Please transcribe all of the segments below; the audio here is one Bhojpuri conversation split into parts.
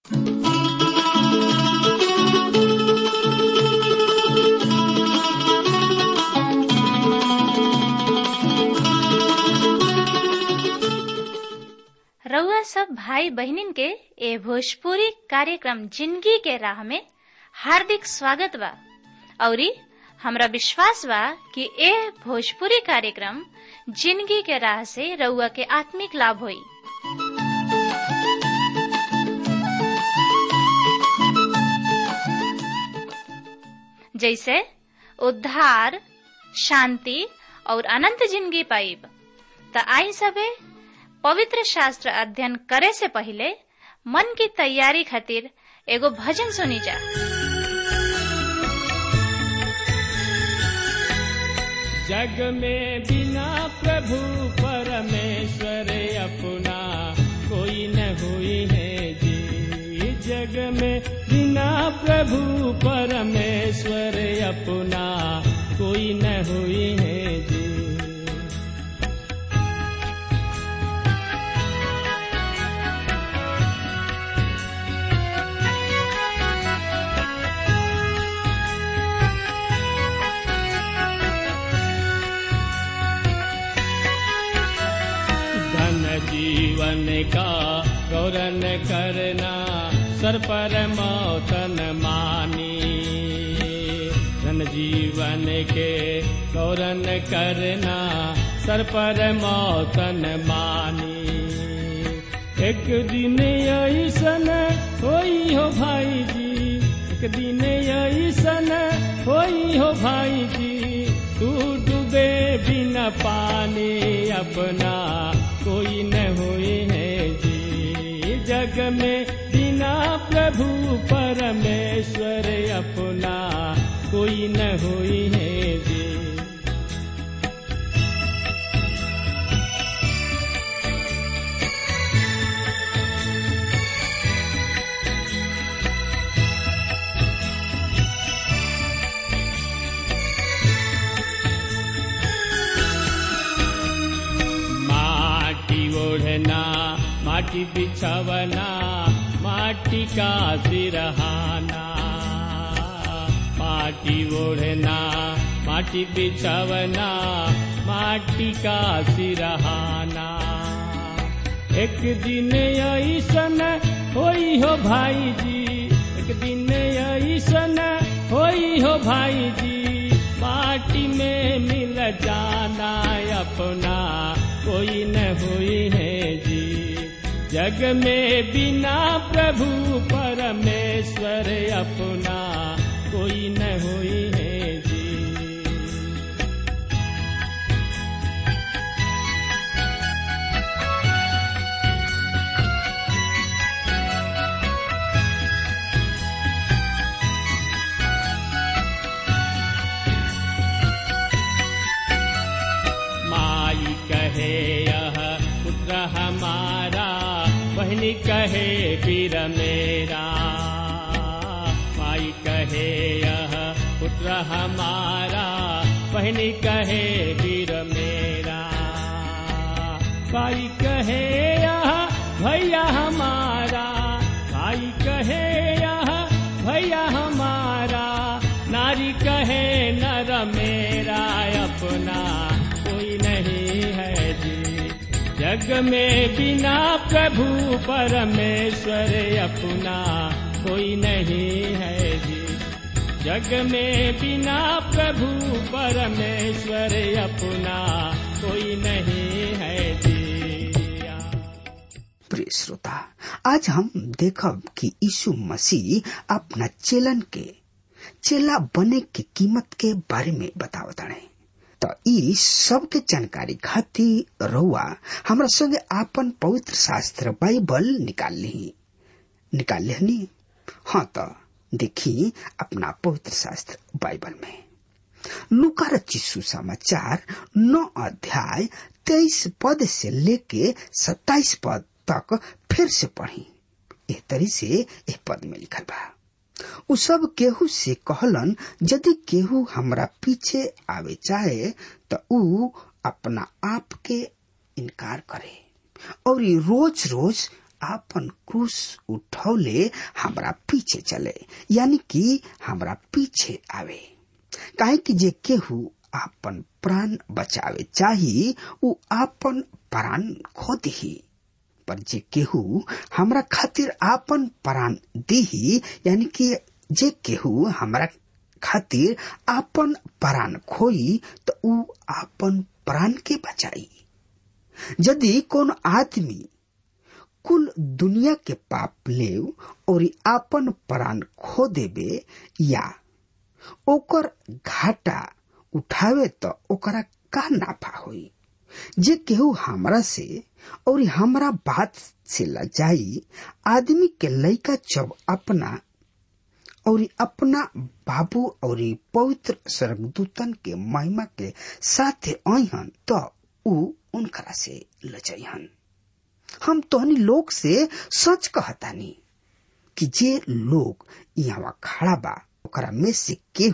रउआ सब भाई बहनिन के ए भोजपुरी कार्यक्रम जिंदगी के राह में हार्दिक स्वागत बा। औरी हमरा विश्वास बा कि ए भोजपुरी कार्यक्रम जिंदगी के राह से रउआ के आत्मिक लाभ होई। जैसे उद्धार, शांति और अनंत जिंदगी पाइब। त आई सबे पवित्र शास्त्र अध्ययन करे से पहले मन की तैयारी खातिर एगो भजन सुनी जा। जग में बिना प्रभु परमेश्वर अपना कोई न हुई है जी। जग में बिना प्रभु परमेश्वर अपना कोई न हुई है जी। जीवन का गौरन करना सर पर मौतन मानी। धन जीवन के गौरन करना सर पर मौतन मानी। एक दिन ऐसन होई हो भाई जी, एक दिन ऐसन होई हो भाई जी। तू डूबे बिना पानी अपना कोई न हुई है जी। जग में बिना प्रभु परमेश्वर अपना कोई न हुई है जी। ओढ़ना माटी बिछावना माटी का सिरहाना। माटी ओढ़ना माटी बिछावना माटी का सिरहाना। एक दिन ऐसन होई हो भाई जी, एक दिन ऐसन होई हो भाई जी। माटी में मिल जाना अपना कोई न हुई है जी। जग में बिना प्रभु परमेश्वर अपना कोई न हुई है जी। माई कहे यह पुत्र हमारा, बहनी कहे वीर मेरा। माई कहे यह पुत्र हमारा, बहनी कहे वीर मेरा। भाई कहे यह भैया हमारा, भाई कहे यह भैया हमारा। नारी कहे नर मेरा अपना कोई नहीं है जी। जग में बिना प्रभु परमेश्वर अपना कोई नहीं है जी। जग में बिना प्रभु परमेश्वर अपना कोई नहीं है जी। प्रिय श्रोता, आज हम देखब कि यीशु मसीह अपना चेलन के चेला बने की कीमत के बारे में बतावत है। तो ई सब के जानकारी खातिर रउआ हमरा संगे आपन पवित्र शास्त्र बाइबल निकाल लेनी। हाँ, तो देखी अपना पवित्र शास्त्र बाइबल में लूका रचित सुसमाचार 9 अध्याय 23 पद से लेके 27 पद तक फिर से पढ़ी। एह तरी से एह पद में लिखल बा, उ सब केहू से कहलन, यदि केहू हमरा पीछे आवे चाहे तो उ अपना आप के इनकार करे और रोज रोज आपन क्रूस उठौले हमरा पीछे चले, यानी कि हमरा पीछे आवे। काहे कि जे केहू आपन प्राण बचावे चाही उ आपन प्राण खो दिही, पर जे केहू हमरा खातिर आपन प्राण दीही, यानी कि जे केहू हमरा खातिर आपन प्राण खोई तो उ आपन प्राण के बचाई। यदि कौन आदमी कुल दुनिया के पाप लेव और आपन प्राण खो देवे या ओकर घाटा उठावे तो ओकरा का नाफा होई। जे केहू हमरा से और हमरा बात से लजाई, आदमी के लइका जब अपना और अपना बाबू और पवित्र स्वर्गदूतन के महिमा के साथे आइहन तो उ उनकरा से लजाइहन। हम तोहनी लोग से सच कहतानी कि जे लोग यहाँ खड़ा बा ओकरा में से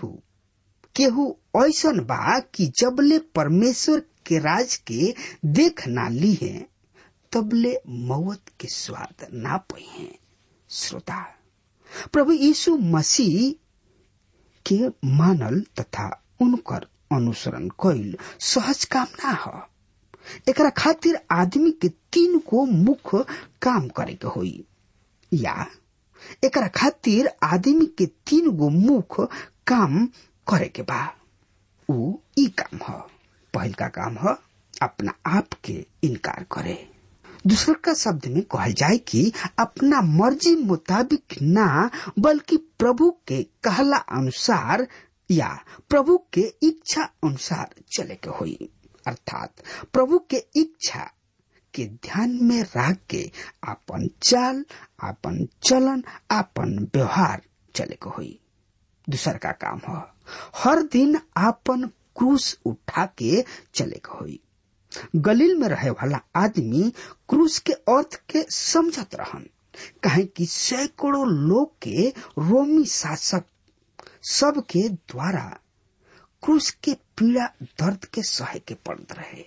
केहू ऐसन बा कि जबले परमेश्वर के राज के देख ना ली है तबले मौत के स्वाद ना पाई है। श्रोता, प्रभु यीशु मसीह के मानल तथा उनकर अनुसरण कईल सहज काम ना हो। एकरा खातिर आदमी के 3 को मुख्य काम करे के होई, या एकरा खातिर आदमी के 3 गो मुख्य काम करे के बा। उ ई काम ह। पहल का काम ह अपना आप के इनकार करे। दूसरा का शब्द में कहल जाए कि अपना मर्जी मुताबिक ना बल्कि प्रभु के कहला अनुसार या प्रभु के इच्छा अनुसार चले के होई, अर्थात प्रभु के इच्छा के ध्यान में रख के अपन चाल, अपन चलन, अपन व्यवहार चले के होई। दूसरा का काम है हर दिन अपन क्रूस उठा के चले के होई। गलील में रहे वाला आदमी क्रूस के अर्थ के समझत रहन, काहे कि सैकड़ों लोग के रोमी शासक सब के द्वारा क्रूस के पीड़ा दर्द के सहे के पड़त रहे।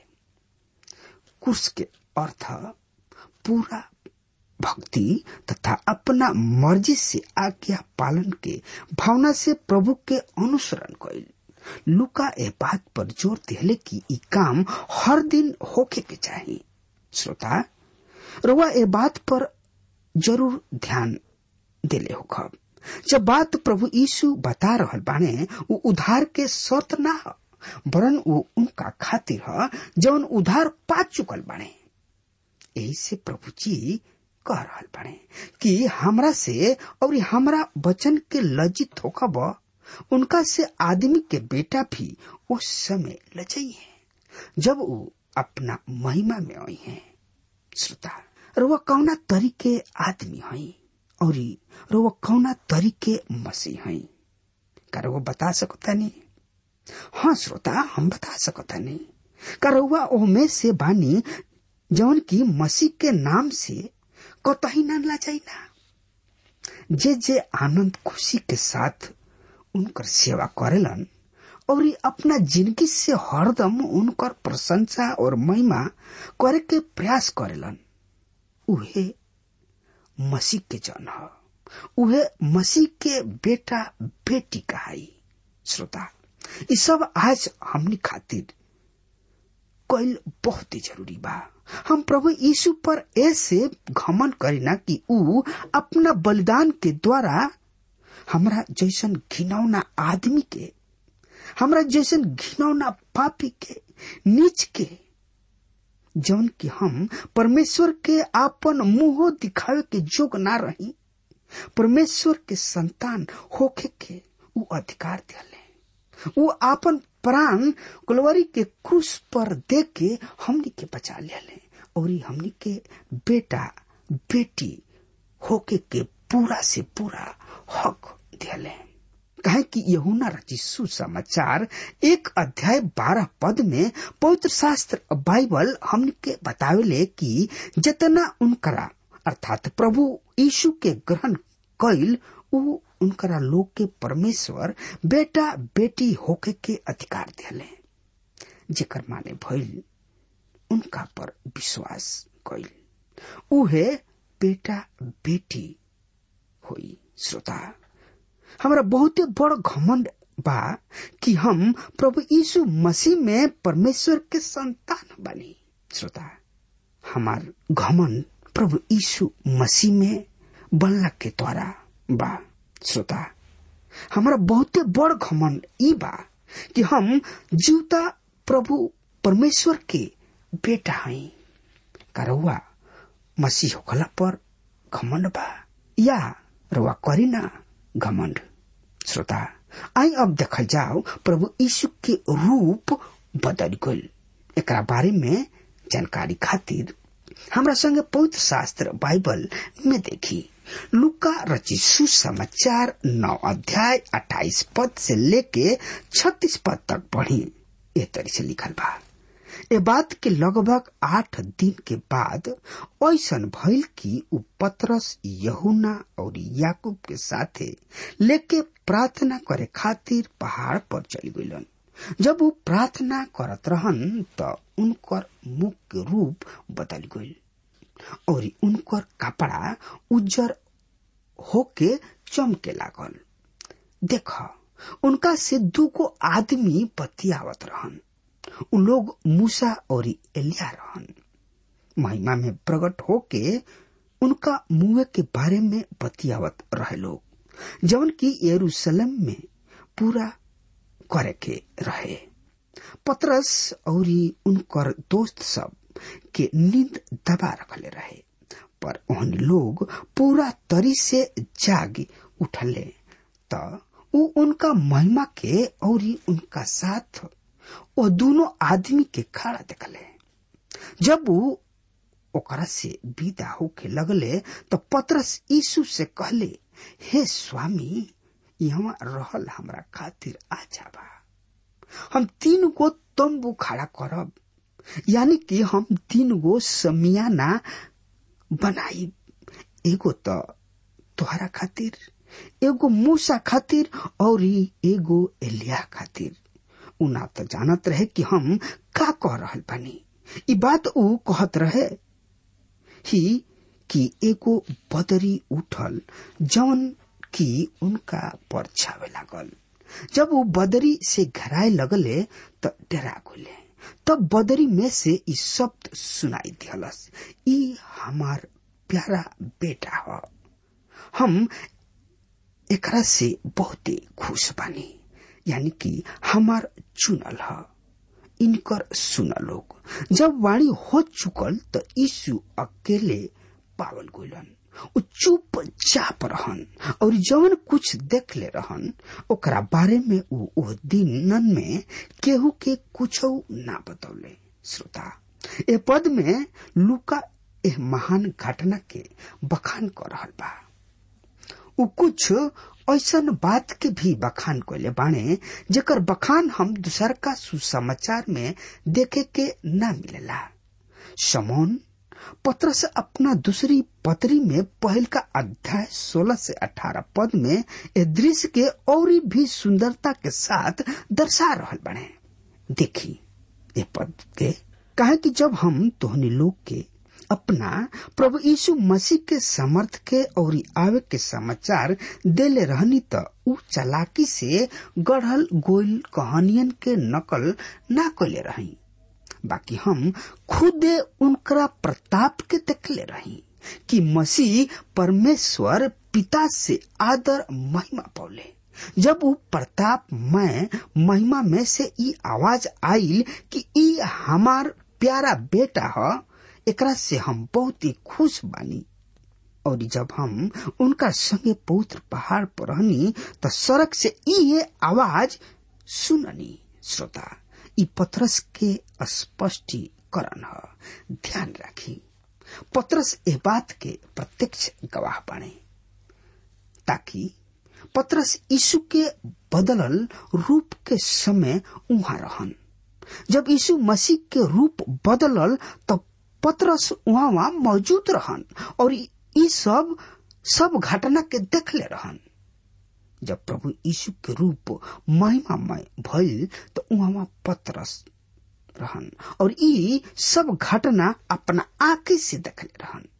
क्रूस के अर्थ पूरा भक्ति तथा अपना मर्जी से आज्ञा पालन के भावना से प्रभु के अनुसरण कईल। लूका ए बात पर जोर देले कि ई काम हर दिन होके के चाहिए। श्रोता, रउआ ए बात पर जरूर ध्यान देले होखब। जब बात प्रभु यीशु बता रहल बाने उ उधार के शर्त ना ह, वरन उ उनका खातिर ह जौन उधार पा चुकल बाने। यही से प्रभु जी कह रहल बाने कि हमरा से और हमरा वचन के लज्जित होखब, उनका से आदमी के बेटा भी उस समय लजाई है जब वो अपना महिमा में आई है। श्रोता, रउआ कौना तरीके आदमी हई और रउआ कौना तरीके मसीह हई, का रउआ बता सकता नहीं? हाँ श्रोता, हम बता सकता नहीं। का रउआ ओमे से बानी जौन की मसीह के नाम से कतही ना लजाई ना? जे आनंद खुशी के साथ उनकर सेवा करेलन और अपना जिंदगी से हरदम उनकर प्रशंसा और महिमा करे के प्रयास करेलन, उहे मसीह के जन ह, उहे मसीह के बेटा बेटी कहाई। श्रोता, ये सब आज हमनी खातिर कईल बहुत ही जरूरी बा। हम प्रभु यीशु पर ऐसे घमंड करीना कि ऊ अपना बलिदान के द्वारा हमरा जैसन घिनौना आदमी के, हमरा जैसन घिनौना पापी के, नीच के, जौन कि हम परमेश्वर के आपन मुंह दिखावे के जोग ना रही, परमेश्वर के संतान होके के ऊ अधिकार दिले। ऊ आपन प्राण कलवरी के क्रूस पर दे के हमनी के बचा ले और हमनी के बेटा बेटी होके के पूरा से पूरा हक दिले। कहे कि यूहन्ना रचित सुसमाचार 1 अध्याय 12 पद में पवित्र शास्त्र बाइबल हमनी के बतावेले कि जितना उनकरा अर्थात प्रभु यीशु के ग्रहण कईल ऊ उनकरा लोग के परमेश्वर बेटा बेटी होके के अधिकार दिले, जेकर माने भइल उनका पर विश्वास कईल। उहे बेटा बेटी होई। श्रोता, हमारा बहुते बड़ घमंड बा कि हम प्रभु यीशु मसीह में परमेश्वर के संतान बनी। श्रोता, हमार घमंड प्रभु यीशु मसीह में बनला के द्वारा बा। श्रोता, हमारा बहुते बड़ घमंड ई बा कि हम जीवता प्रभु परमेश्वर के बेटा हई। का रउआ मसीह होखला पर घमंड बा या रउआ करी ना घमंड? श्रोता, आई अब देखल जाओ प्रभु यीशु के रूप बदल गइल। एकरा बारे में जानकारी खातिर हमरा संगे पवित्र शास्त्र बाइबल में देखी। लूका रचित सुसमाचार 9 अध्याय 28 पद से लेके 36 पद तक पढ़ी। ए तरी से लिखल बा, ए बात के लगभग 8 दिन के बाद ऐसन भइल कि उ पतरस, यूहन्ना और याकूब के साथे लेके प्रार्थना करे खातिर पहाड़ पर चली गइलन। जब वो प्रार्थना करत रहन त उनकर मुख के रूप बदल गइल और उनकर कपड़ा उज्जर होके चमके लागल। देख, उनका से 2 आदमी बतियावत रहन। उ लोग मूसा और एलिया रहन। महिमा में प्रकट होके उनका मुँह के बारे में बतियावत रहे लोग, जवन की यरूशलेम में पूरा करे के रहे। पतरस और उनकर दोस्त सब के नींद दबा रखले रहे, पर उन लोग पूरा तरी से जाग उठले त उ उनका महिमा के और उनका साथ वो दोनों आदमी के खड़ा देखले। जब वो ओकरा से विदा होके लगले तो पतरस यीशु से कहले, हे स्वामी, यहाँ रहल हमरा खातिर अच्छा बा। हम 3 गो तंबू खड़ा करब, यानी कि हम 3 गो समियाना बनाई, एगो तो तोहरा खातिर, एगो मूसा खातिर और एगो एलिया खातिर। उना तो जानत रहे कि हम का कह रहल बानी। ई बात उ कहत रहे ही कि एगो बदरी उठल जौन की उनका पर छावे लागल। जब वो बदरी से घराए लगले तो डरा गले। तब बदरी में से ई शब्द सुनाई दिहलस, ई हमार प्यारा बेटा हो, हम एकरा से बहुते खुश बानी, यानी कि हमार चुनल ह, इनकर सुनल लोग। जब वाणी हो चुकल तो यीशु अकेले पावल गइलन। उ चुपचाप रहन और जवन कुछ देख ले रहन ओकरा बारे में उ दिनन में केहू के कुछ ना बतौले। श्रोता, ए पद में लूका एह महान घटना के बखान कर रहल बा। उ कुछ ऐसन बात के भी बखान कइले बाणे जेकर बखान हम दूसर का सुसमाचार में देखे के ना मिलेला। शमौन पतरस अपना दूसरी पत्री में पहल का अध्याय 16 से 18 पद में ए दृश्य के और भी सुंदरता के साथ दर्शा रहल बने। देखी ए पद के कहे कि जब हम तोहनी लोग के अपना प्रभु यीशु मसीह के समर्थ के और आवे के समाचार देले रहनी त उ चालाकी से गढ़ल गोइल कहानियन के नकल ना कइले रही, बाकी हम खुद उनका प्रताप के देखले रही कि मसीह परमेश्वर पिता से आदर महिमा पौले। जब वो प्रताप में महिमा में से ई आवाज आइल कि ई हमार प्यारा बेटा ह, एकरा से हम बहुत ही खुश बानी। और जब हम उनका संगे पवित्र पहाड़ पर रहनी तो सड़क से ये आवाज सुननी। श्रोता, ई पतरस के स्पष्टीकरण है, ध्यान रखी। पतरस ए बात के प्रत्यक्ष गवाह बने ताकि पतरस यीशु के बदलल रूप के समय उहाँ रहन। जब यीशु मसीह के रूप बदलल तब पतरस वहाँ मौजूद रहन और ई सब घटना के देखले रहन। जब प्रभु यीशु के रूप महिमामय भइल तो वहाँ पतरस रहन और ई सब घटना अपना आंखें से देखले रहन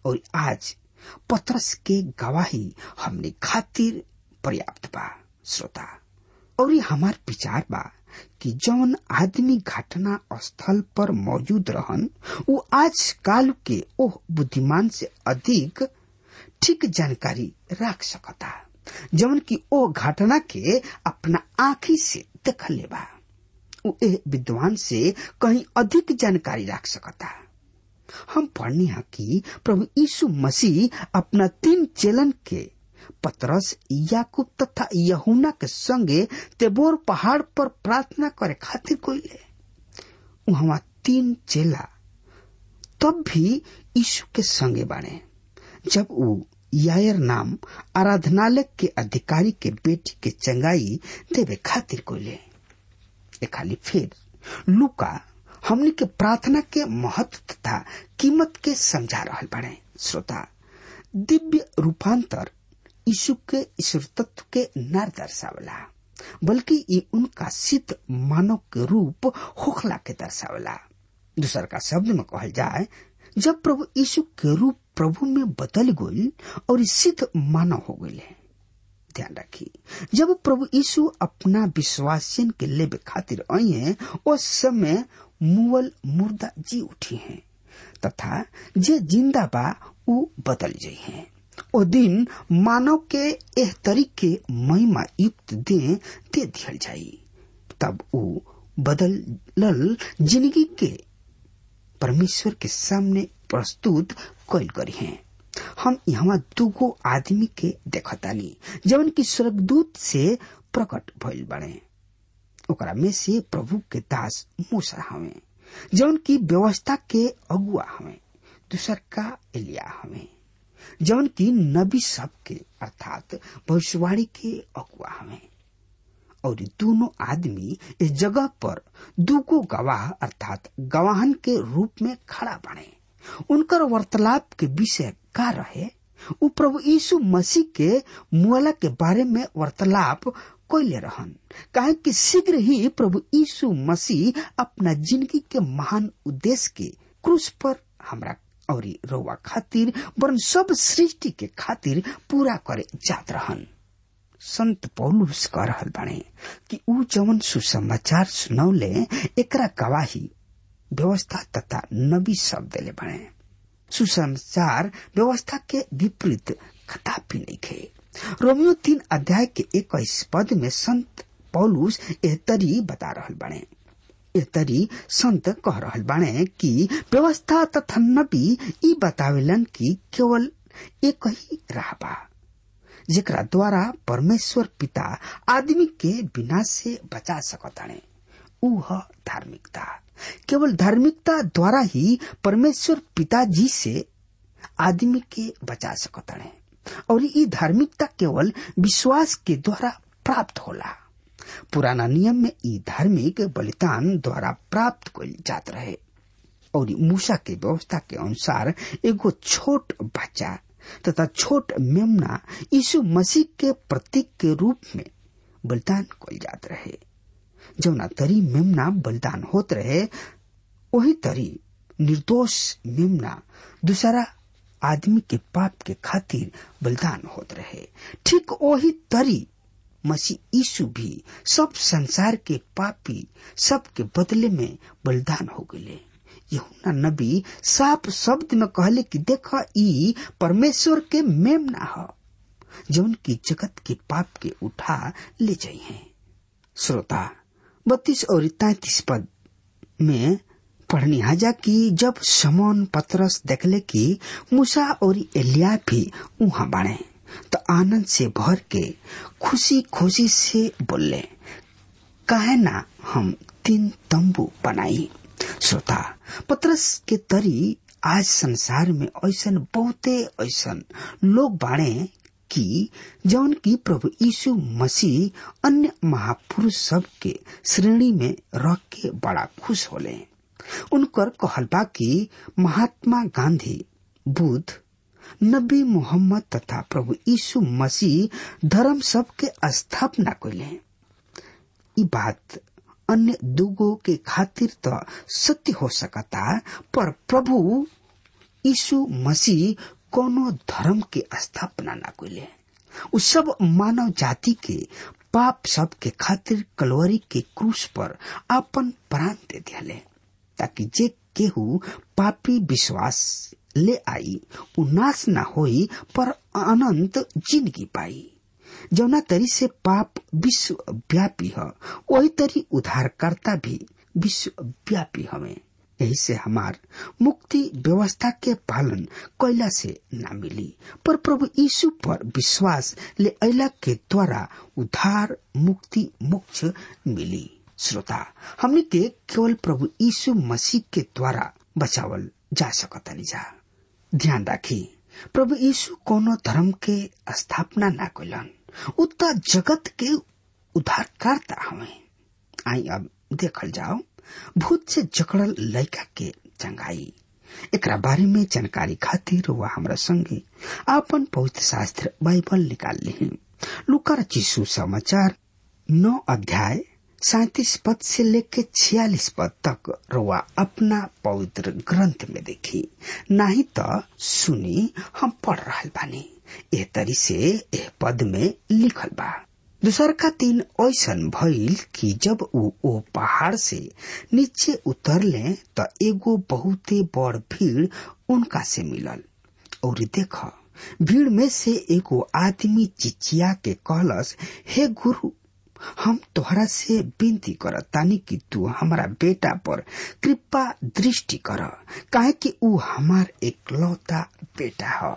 और आज पतरस के गवाही हमने खातिर पर्याप्त बा। श्रोता, और हमार विचार बा कि जौन आदमी घटना स्थल पर मौजूद रहन वो आज काल के ओह बुद्धिमान से अधिक ठीक जानकारी रख सकता जौन की ओ घटना के अपना आँखी से देख लेबा। वो विद्वान से कहीं अधिक जानकारी रख सकता। हम पढ़नी है कि प्रभु यीशु मसीह अपना 3 चेलन के पतरस, याकूब तथा यूहन्ना के संगे तेबोर पहाड़ पर प्रार्थना करे खातिर कोइले। वहां 3 चेला तब भी यीशु के संगे बाने जब वो यायर नाम आराधनालय के अधिकारी के बेटी के चंगाई देवे खातिर कोइले। खाली फिर लूका हमने के प्रार्थना के महत्व तथा कीमत के समझा रहल बाड़े। श्रोता, दिव्य रूपांतर यीशु के ईश्वर तत्व के न दर्शावला बल्कि ये उनका सिद्ध मानव के रूप होखला के दर्शावला। दूसर का शब्द में कहल जाए, जब प्रभु यीशु के रूप प्रभु में बदल गई और सिद्ध मानव हो गए। ध्यान रखी, जब प्रभु यीशु अपना विश्वासियन के लेबे खातिर आई हैं, उस समय मुअल मुर्दा जी उठी हैं तथा जे जिंदा बा उ बदल जाई हैं। ओ दिन मानव के एह तरीके महिमा युक्त दे दिहल जाई। तब उ बदलल जिंदगी के परमेश्वर के सामने प्रस्तुत कइल करी हैं। हम यहाँ 2 आदमी के देखतानी जवन की स्वर्गदूत से प्रकट भइल बने। ओकरा में से प्रभु के दास मूसा हवे जवन की व्यवस्था के अगुआ हवे। दूसर का एलिया हवे जवन की नबी सब के अर्थात भविष्यवाणी के अगुआ हवे। और दोनों आदमी इस जगह पर 2 गवाह अर्थात गवाहन के रूप में खड़ा बने। उनकर वार्तालाप के विषय का रहे? वो प्रभु यीशु मसीह के मुआला के बारे में वार्तालाप कोइले रहन। काहे कि शीघ्र ही प्रभु यीशु मसीह अपना जिंदगी के महान उद्देश्य के क्रूस पर हमरा और रउआ खातिर वरन सब सृष्टि के खातिर पूरा करे जात रहन। संत पौलुस कह रहल बाणे कि ऊ जवन सुसमाचार सुनौले एकरा गवाही व्यवस्था तथा नबी सब देले बाणे। सुसमाचार व्यवस्था के विपरीत कदापि नहीं खे। रोमियो 3 अध्याय के 21 पद में संत पौलुस एहतरी बता रहल बाणे। एहतरी संत कह रहल बाणे कि व्यवस्था तथा नबी ई बतावेलन कि केवल एक ही राह बा जेकरा द्वारा परमेश्वर पिता आदमी के विनाश से बचा सकताने। ऊ है धार्मिकता। केवल धार्मिकता द्वारा ही परमेश्वर पिताजी से आदमी के बचा सकताने और ये धार्मिकता केवल विश्वास के द्वारा प्राप्त होला। पुराना नियम में ये धार्मिक बलिदान द्वारा प्राप्त कइल जात रहे और मूसा के व्यवस्था के अनुसार एगो छोट बच्चा तथा छोट मेमना यीशु मसीह के प्रतीक के रूप में बलिदान कइल जात रहे। जौना तरी मेमना बलिदान होत रहे वही तरी निर्दोष मेमना दूसरा आदमी के पाप के खातिर बलिदान होत रहे। ठीक वही तरी मसीह यीशु भी सब संसार के पापी सब के बदले में बलिदान हो गए। यूहन्ना नबी साफ शब्द में कहले कि देखा ई परमेश्वर के मेमना है जौन की जगत के पाप के उठा ले जाई है। श्रोता 32 और 33 पद में पढ़नी हाजा कि जब शमौन पतरस देखले कि मूसा और एलिया भी वहां बाणे तो आनंद से भर के खुशी खुशी से बोले, काहे ना हम 3 तंबू बनाई। श्रोता पतरस के तरी आज संसार में ऐसन बहुते ऐसन लोग बाणे कि जौन की प्रभु यीशु मसीह अन्य महापुरुष सब के श्रेणी में रख के बड़ा खुश होले। उनकर कहल बा कि महात्मा गांधी, बुद्ध, नबी मोहम्मद तथा प्रभु यीशु मसीह धर्म सब के स्थापना कइले। ई बात अन्य दुगो के खातिर तो सत्य हो सकता पर प्रभु यीशु मसीह कोनो धर्म के स्थापना ना कइले। उ सब मानव जाति के पाप सब के खातिर कलवरी के क्रूस पर अपन प्राण दे दिले, ताकि जे केहू पापी विश्वास ले आई उ नाश न होई पर अनंत जिंदगी पाई। जौना तरी से पाप विश्व व्यापी है, वही तरी उद्धारकर्ता भी विश्व व्यापी हमें। यही से हमार मुक्ति व्यवस्था के पालन कैला से न मिली, पर प्रभु यीशु पर विश्वास ले अला के द्वारा उद्धार मुक्ति मोक्ष मिली। श्रोता, हमने के केवल प्रभु यीशु मसीह के द्वारा बचावल जा सकता जा। ध्यान राखी, प्रभु यीशु कोनो धर्म के स्थापना ना कइलन, उतना जगत के उद्धारकर्ता हमें। आई अब देखल जाओ भूत से जकड़ल लड़का के चंगाई। एकरा बारे में जानकारी खातिर वह हमरा संगे आपन पवित्र शास्त्र बाइबल निकाल ली। लूका रचित सुसमाचार 9 अध्याय 37 पद से लेके 46 पद तक रुआ अपना पवित्र ग्रंथ में देखी, नहीं तो सुनी हम पढ़ रहा बानी। एह तरी से एह पद में लिखल बा, दूसर का 3 ऐसन भइल कि जब वो पहाड़ से नीचे उतरले तो एगो बहुते बड़ भीड़ उनका से मिलल। और देख, भीड़ में से एगो आदमी चिचिया के कहलस, हे गुरु, हम तोहरा से विनती करतानी कि तू हमारा बेटा पर कृपा दृष्टि कर, काहे कि ऊ हमार एकलौता बेटा है।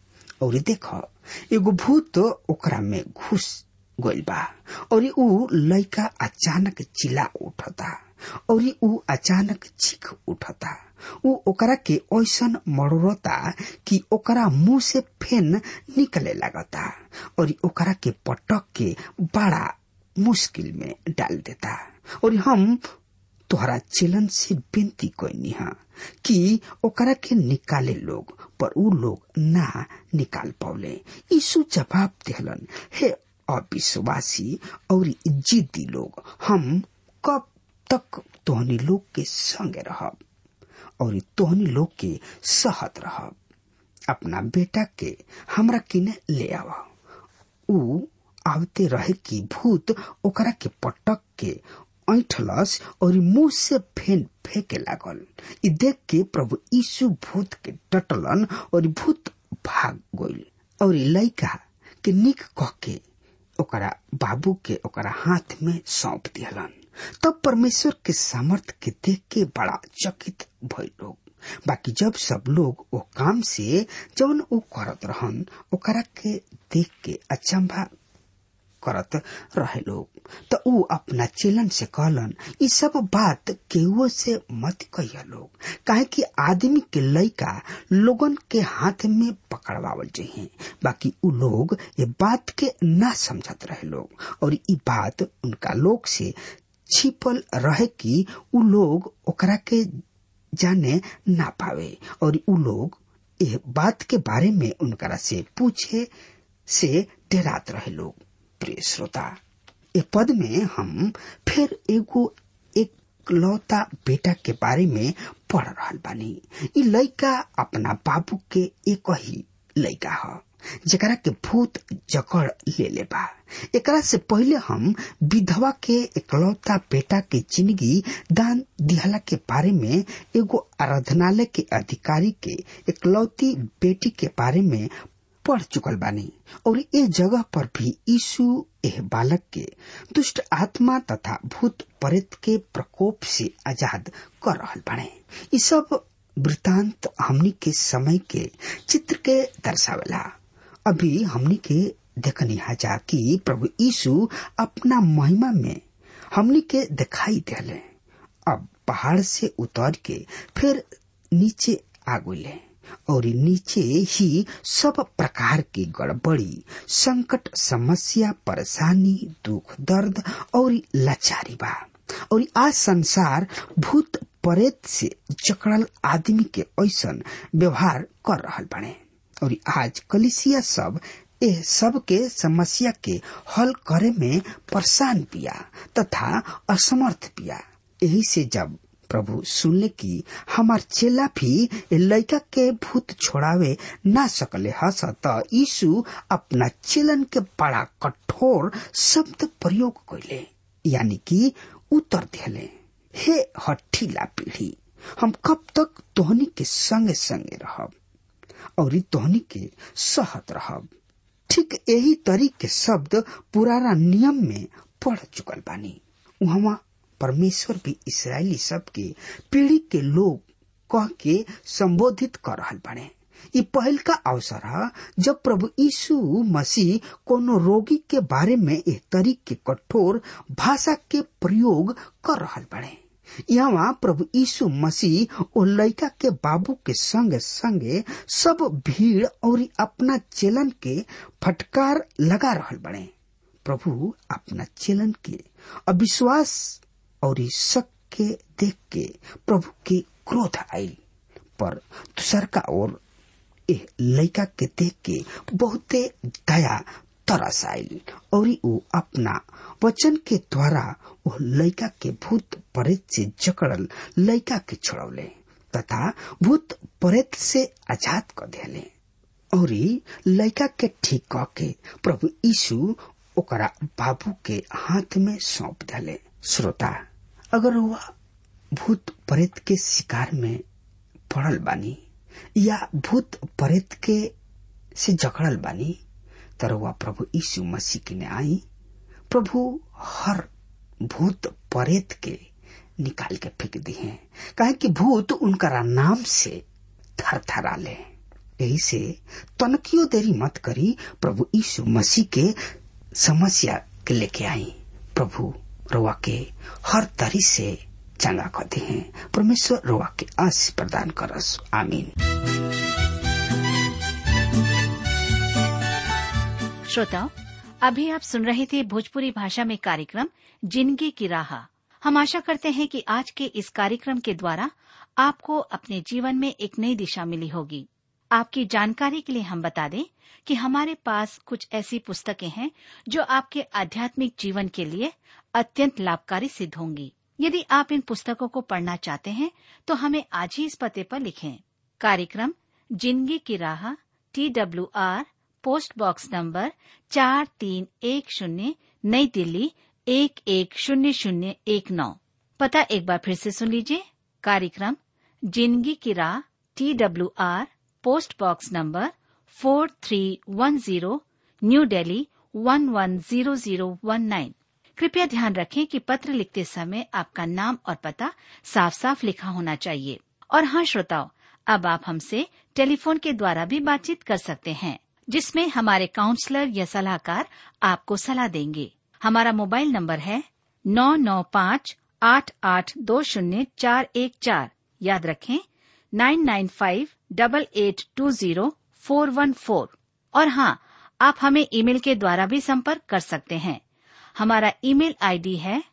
और देख, एगो भूत ओकरा में घुस गइल बा और ऊ लड़का अचानक चिल्ला उठता और ऊ अचानक चीख उठता। ऊ ओकरा के ऐसन मरोड़ता कि ओकरा मुंह से फेन निकले लगता और ओकरा के पटक के बड़ा मुश्किल में डाल देता। और हम तोहरा चेलन से विनती कइनी हा कि ओकरा के निकाले लोग, पर ऊ लोग ना निकाल पावले। यीशु जवाब देहलन, हे अविश्वासी और जिद्दी लोग, हम कब तक तोहनी लोग के संगे रहब और तोहनी लोग के सहत रहब। अपना बेटा के हमरा किने ले आवा। ऊ आवते रहे कि भूत ओकरा के पटक के ऐठलस और मुंह से फेन फेंके लागल। इ देख के प्रभु यीशु भूत के डटलन और भूत भाग गइल और लड़का के निक कह के ओकरा बाबू के ओकरा हाथ में सौंप दिहलन। तब परमेश्वर के सामर्थ के देख के बड़ा चकित भइल लोग। बाकी जब सब लोग वो काम से जौन ऊ करत रहन ओकरा के देख के अचंभा करत रहे लोग, तो ऊ अपना चेलन से कहलन, ये सब बात केहू से मत कहिया लोग, काहे कि आदमी के लइका लोगन के हाथ में पकड़वावल चाहिए। बाकी ऊ लोग ये बात के ना समझत रहे लोग और ये बात उनका लोग से छिपल रहे कि ऊ लोग ओकरा के जाने ना पावे और ऊ लोग ये बात के बारे में उनकरा से पूछे से डरात रहे लोग। प्रिय श्रोता, ए पद में हम फिर एगो एकलौता बेटा के बारे में पढ़ रहल बानी। इ लइका अपना बाबू के एक ही लइका ह जेकरा के भूत जकड़ ले ले बा। एकरा से पहले हम विधवा के एकलौता बेटा के जिंदगी दान दिहला के बारे में, एगो आराधनालय के अधिकारी के एकलौती बेटी के बारे में पढ़ चुकल बानी और ए जगह पर भी यीशु एह बालक के दुष्ट आत्मा तथा भूत प्रेत के प्रकोप से आजाद कर रहल बाने। ये सब वृतांत हमनी के समय के चित्र के दर्शावेला। अभी हमनी के देखनी हाजा कि प्रभु यीशु अपना महिमा में हमनी के दिखाई देले। अब पहाड़ से उतर के फिर नीचे आ गइले और नीचे ही सब प्रकार की गड़बड़ी, संकट, समस्या, परेशानी, दुख, दर्द और लाचारी बा। और आज संसार भूत प्रेत से जकड़ल आदमी के ऐसन व्यवहार कर रहल बने और आज कलीसिया सब ए सब के समस्या के हल करे में परेशान पिया तथा असमर्थ पिया। यही से जब प्रभु सुनले कि हमार चेला भी लड़का के भूत छोड़ावे ना सकले हस त यीशु अपना चेलन के बड़ा कठोर शब्द प्रयोग कैले, यानी कि उत्तर दिले, हे हठीला पीढ़ी, हम कब तक तोहनी के संगे संगे रहब और तोहनी के सहत रहब। ठीक यही तरीके शब्द पुराना नियम में पढ़ चुकल बानी। वहाँ परमेश्वर भी इसराइली सब के पीढ़ी के लोग कह के संबोधित कर रहल बाने। ये पहल का अवसर है जब प्रभु यीशु मसीह कोनो रोगी के बारे में इस तरीके कठोर भाषा के प्रयोग कर रहल बाने। यहाँ प्रभु यीशु मसीह ओ लड़का के बाबू के संगे संगे सब भीड़ और अपना चेलन के फटकार लगा रहल बने। प्रभु अपना चेलन के अविश्वास और शक के देख के प्रभु के क्रोध आयल, पर दूसर का ओर लड़का के देख के बहुते दया तरस आयल और वो अपना वचन के द्वारा वो लड़का के भूत प्रेत से जकड़ल लड़का के छोड़ौले तथा भूत प्रेत से आजाद कर दिले और लड़का के ठीक कह के प्रभु यीशु ओकरा बाबू के हाथ में सौंप दिले। श्रोता, अगर वह भूत प्रेत के शिकार में पड़ल बानी या भूत प्रेत के से जकड़ल बानी तरवा प्रभु यीशु मसीह के ने आई, प्रभु हर भूत प्रेत के निकाल के फेंक दी है, काहे कि भूत उनका नाम से थर थरा ले। यही से तनकियो देरी मत करी, प्रभु यीशु मसीह के समस्या के लेके आई। प्रभु रोवा के हर तरी से चंगा करते हैं। परमेश्वर रोवा के आशीष प्रदान करस। आमीन। श्रोताओ, अभी आप सुन रहे थे भोजपुरी भाषा में कार्यक्रम जिंदगी की राह। हम आशा करते हैं कि आज के इस कार्यक्रम के द्वारा आपको अपने जीवन में एक नई दिशा मिली होगी। आपकी जानकारी के लिए हम बता दें कि हमारे पास कुछ ऐसी पुस्तकें हैं जो आपके आध्यात्मिक जीवन के लिए अत्यंत लाभकारी सिद्ध होंगी। यदि आप इन पुस्तकों को पढ़ना चाहते हैं तो हमें आज ही इस पते पर लिखें। कार्यक्रम जिंदगी की राह, TWR, पोस्ट बॉक्स नंबर 4310, नई दिल्ली 110019। पता एक बार फिर से सुन लीजिए। कार्यक्रम जिंदगी की राह, TWR, post box number 4310, new Delhi 110019। कृपया ध्यान रखें कि पत्र लिखते समय आपका नाम और पता साफ साफ लिखा होना चाहिए। और हाँ श्रोताओ, अब आप हमसे टेलीफोन के द्वारा भी बातचीत कर सकते हैं, जिसमें हमारे काउंसलर या सलाहकार आपको सलाह देंगे। हमारा मोबाइल नंबर है 9958820414। याद रखें 9958820414। और हाँ, आप हमें ईमेल के द्वारा भी संपर्क कर सकते हैं। हमारा ईमेल आईडी है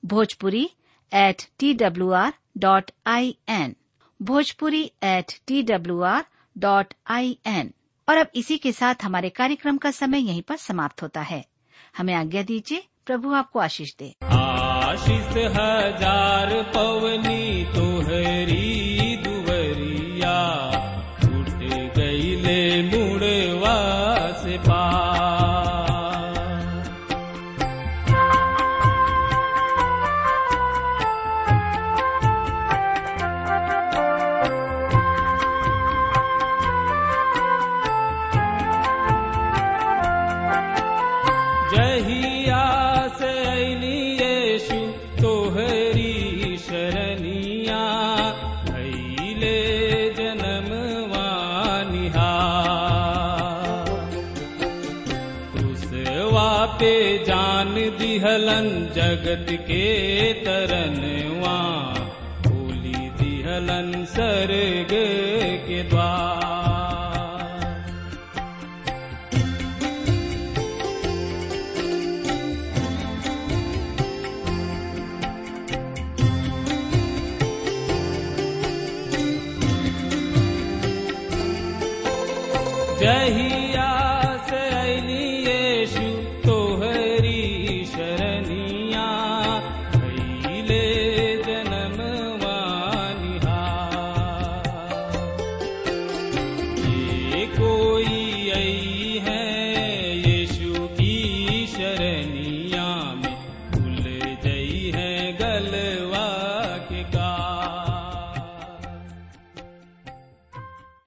bhojpuri@twr.in, bhojpuri@twr.in। और अब इसी के साथ हमारे कार्यक्रम का समय यहीं पर समाप्त होता है। हमें आज्ञा दीजिए। प्रभु आपको आशीष दे। आशीष हजार पवनी तोहरी दुवरिया, उठ गईले मुड़वा से पार। जहिया से अइनी यीशु तोहरी शरणिया, भइले जनमवा निहार। क्रूसवा पे जान दिहलन जगत के तरनवा, खोली दिहलन स्वर्ग के द्वार। जही